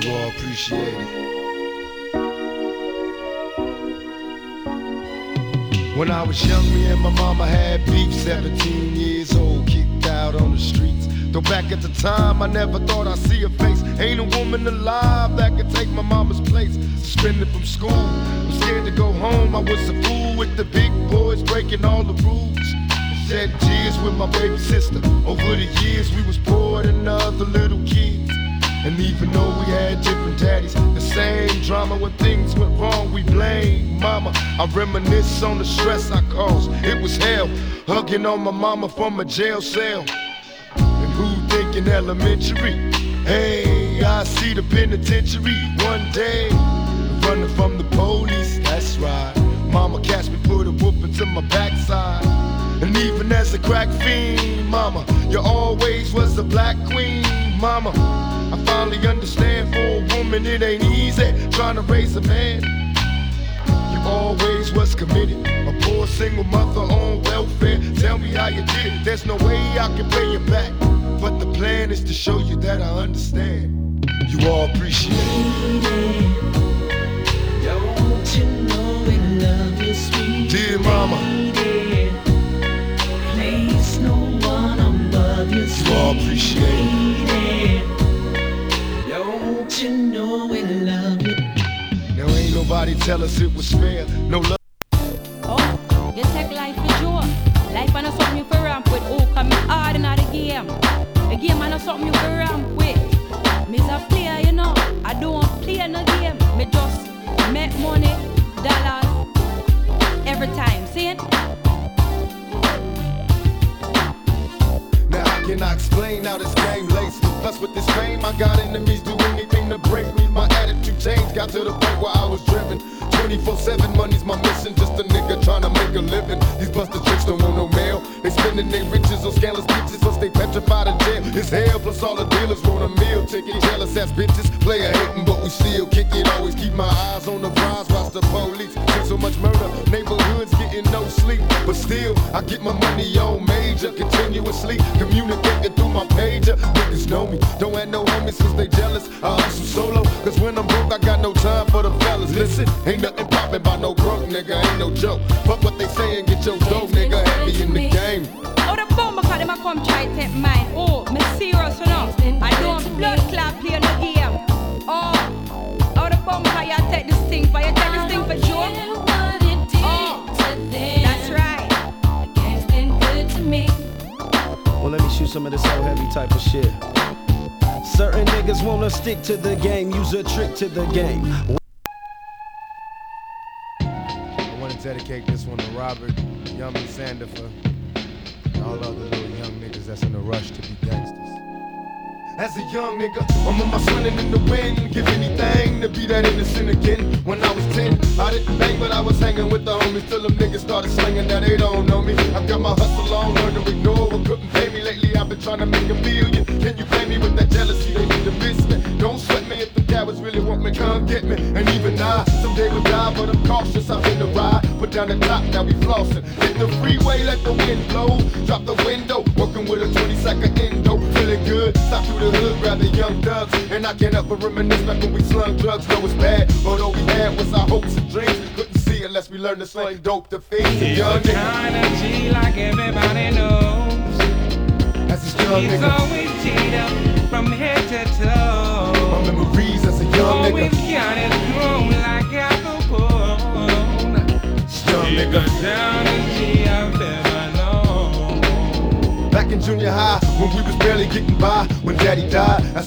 You all appreciate it. When I was young, me and my mama had beef. 17 years old, kicked out on the streets. Though back at the time, I never thought I'd see her face. Ain't a woman alive that could take my mama's place. Suspended from school, I'm scared to go home. I was a fool with the big boys, breaking all the rules. Shed tears with my baby sister. Over the years, we was poor than other little kids. And even though we had different daddies, the same drama when things went wrong, we blame mama. I reminisce on the stress I caused. It was hell, hugging on my mama from a jail cell. And who thinking elementary? Hey, I see the penitentiary one day. Running from the police, that's right. Mama catch me, put a whooping to my backside. And even as a crack fiend, mama, you always was the black queen, mama. I finally understand, for a woman it ain't easy trying to raise a man. You always was committed, a poor single mother on welfare. Tell me how you did it, there's no way I can pay you back. But the plan is to show you that I understand. You all appreciate it. Don't you know we love you, sweet dear mama. Place no one above you, You all appreciate it. Don't you know we love you? Now ain't nobody tell us it was fair. No love. Oh, you take life for sure. Life ain't something you can ramp with. Oh, come hard in the game. The game ain't something you can ramp with. Me's a player, you know. I don't play no game. Me just make money, dollars, every time. See it? Now I cannot explain how this game laced. Plus with this fame, I got enemies do anything to break me. My attitude changed, got to the point where I was driven. 24/7 money's my mission, just a nigga trying to make a living. These busted chicks don't want no mail. They spending their riches on scandalous bitches, plus they petrified in jail. It's hell, plus all the dealers want a meal ticket. Jealous ass bitches, player hating, but we still kick it. Always keep my eyes on the prize, watch the police. See so much murder, neighborhoods getting no sleep. But still, I get my money on major, continuously communicating through my pager. Niggas know me, don't have no homies cause they jealous. I hustle solo, cause when I'm broke I got no time for the fellas. Listen, ain't nothing poppin' by no broke nigga, ain't no joke. Fuck what they say and get your dough, nigga, heavy in the game. Oh, the bomb because them a come try to take mine. Oh, me serious you know. I don't blood clot play no game. Oh, the bomb because you take this thing for you take this thing for joke. Oh, that's right. It's been good to me. Well, let me shoot some of this old heavy type of shit. Certain niggas wanna stick to the game, use a trick to the game. I wanna dedicate this one to Robert, Yummy Sandifer, and all other little young niggas that's in a rush to be gangsters. As a young nigga, I'm on my swimming in the wind. Give anything to be that innocent again. When I was 10, I didn't bang, but I was hanging with the homies till them niggas started slinging. Now they don't know me. I got my hustle on, learned to ignore what couldn't pay me. Lately I've been trying to make a million. Can you play me with that jealousy? They need to miss me. Don't sweat me if the cowards really want me, come get me. And even I, someday will die, but I'm cautious. I've been the ride, put down the top, now we flossing. Hit the freeway, let the wind blow. Drop the window, working with a 20-second endo. Feeling good, stop through the hood, grab the young thugs. And I can't help but reminisce back when we slung drugs. Know it's bad, but all we had was our hopes and dreams. Couldn't see unless we learned to slang dope to feed. He's the kind of G like everybody knows. As a young He's nigga, always G'd up from head to toe. my memories as a young Always nigga. got it grown like apple bone. Young He's nigga. the downest G I've ever known. Back in junior high, when we was barely getting by, when daddy died, that's